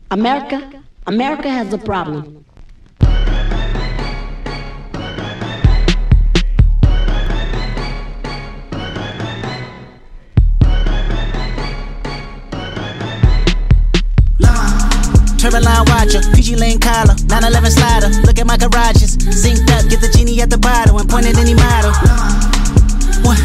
America has a problem. Turboline watcher, PG Lane collar, 911 slider. Look at my garages, synced up, get the genie at the bottle and point at any model. What?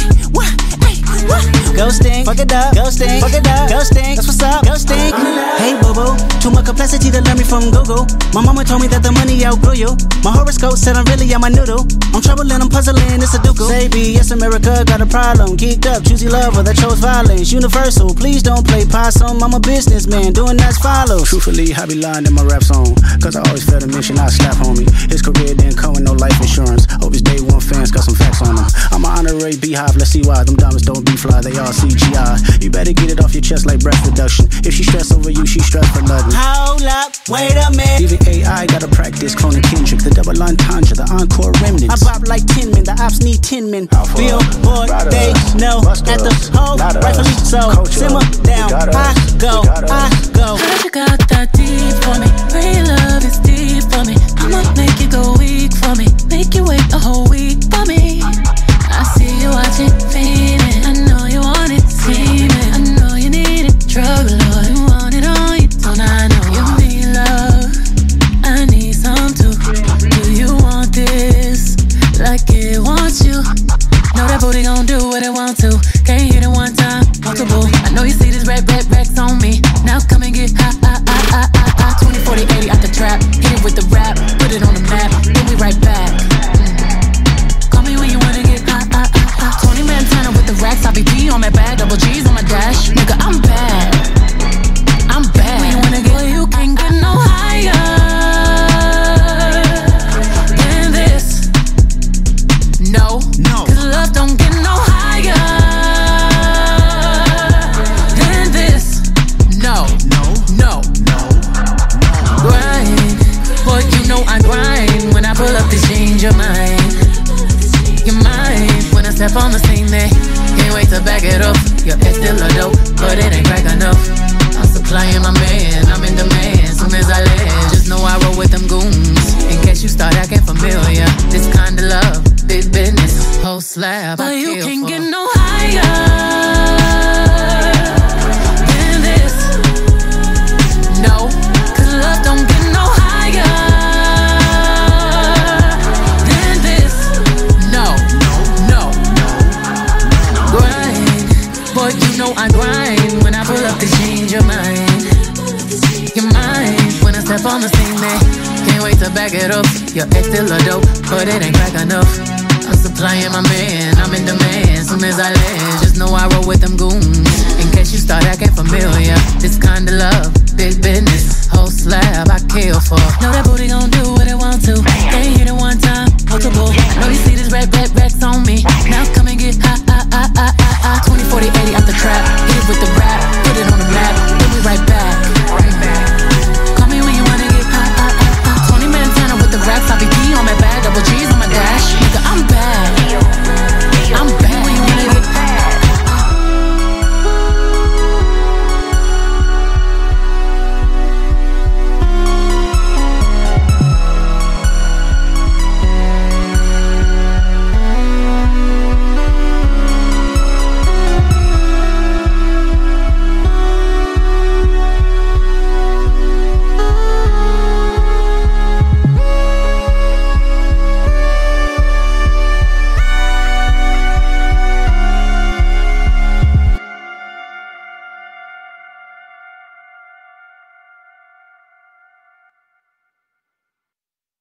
Ghosting, fuck it up, ghosting, fuck it up, ghosting. That's what's up, ghosting. Hey boo boo, too much complexity to learn me from Google. My mama told me that the money outgrew you. My horoscope said I'm really on my noodle. I'm troubling, I'm puzzling, it's a ducal. Say B, yes America got a problem. Geeked up, choosy lover that chose violence. Universal, please don't play possum. I'm a businessman, doing as follows. Truthfully, I be lying in my rap song, cause I always felt a mission, I slap homie. His career didn't come with no life insurance. Hope his day one fans got some facts on him. I'm an honorary beehive, let's see why. Them diamonds don't be fly, they all CGI. You better get it off your chest like breast reduction. If she stress over you, she stress for nothing. Hold up, wait a minute. Even AI gotta practice cloning Kendrick. The double entendre, the encore remnants. I bop like 10 men, the ops need 10 men. Billboard, they know at the hole, rightfully so. Simmer down, I go. Heard you got that deep for me. Pray your love is deep for me. I'ma make you go weak for me. Make you wait a whole week for me. I see you watching, feeling. I know you want it, steaming. I know you need it, drug lord. You want it on you, don't I know you need love? I need some too. Do you want this like it wants you? Know that booty gon' do what it want to. Can't hit it one time, multiple. I know you see this racks on me. Now come and get high. 20, 40, 80 out the trap. Hit it with the rap, put it on the map. Then we right back. Call me when you wanna get high. 20 Montana with the racks. I be P on my bag, double G's on my dash. Nigga, I'm bad. When you wanna get, well, you can't get no higher than this. No. Cause love don't get no higher than this. No. Grind, boy, you know I grind. When I pull up this change your mind. Your mind, when I step on the scene, they can't wait to back it up. Your ex still a dope, but it ain't crack enough. I'm supplying my man, I'm in demand. Soon as I land, just know I roll with them goons. In case you start acting familiar, this kind of love, big business, whole slab. But you can't get no higher than this. No, cause love don't get no higher than this. No. Grind, boy, you know I grind. When I pull up to change your mind. Your mind, when I step on the scene, they can't wait to back it up. Your ex still a dope, but it ain't crack enough. I'm supplying my man, I'm in demand. Soon as I land, just know I roll with them goons. In